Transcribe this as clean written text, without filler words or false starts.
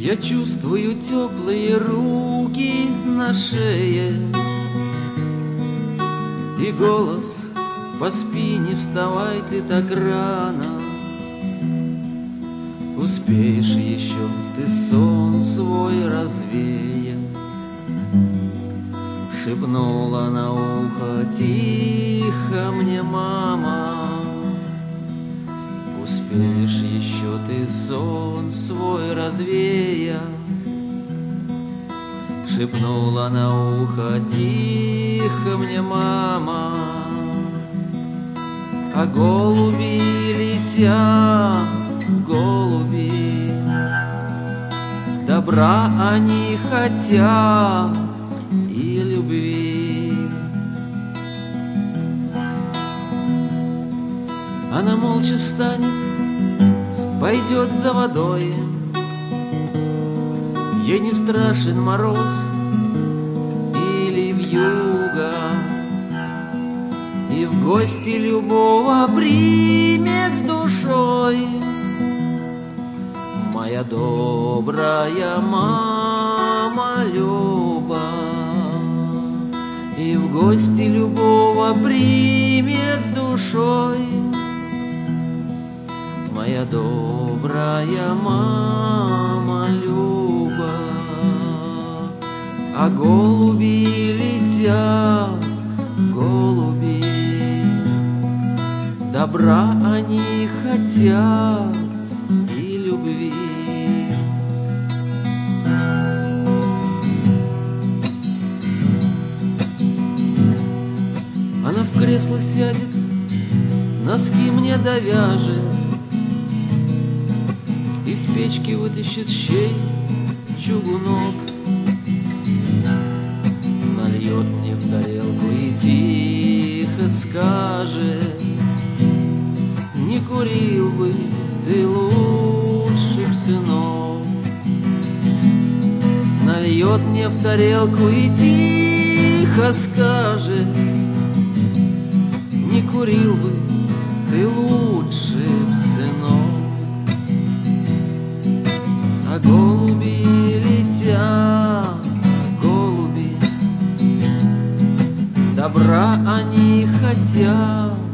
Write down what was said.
Я чувствую теплые руки на шее и голос: поспи, не вставай ты так рано. Успеешь еще ты сон свой развеять. Шепнула на ухо тихо мне мама: успеешь еще ты сон свой развеять. Шепнула на ухо тихо мне мама: а голуби летят, голуби, добра они хотят и любви. Она молча встанет, пойдет за водой. Ей не страшен мороз или вьюга, и в гости любого примет с душой. Моя добрая мама Люба, и в гости любого примет с душой. Моя добрая мама Люба, а голуби летят, голуби, добра они хотят и любви. Она в кресло сядет, носки мне довяжет, из печки вытащит щей чугунок, нальет мне в тарелку и тихо скажет: не курил бы ты лучше, сынок. Нальет мне в тарелку и тихо скажет: не курил бы ты лучше, сынок. А голуби летят, голуби, добра они хотят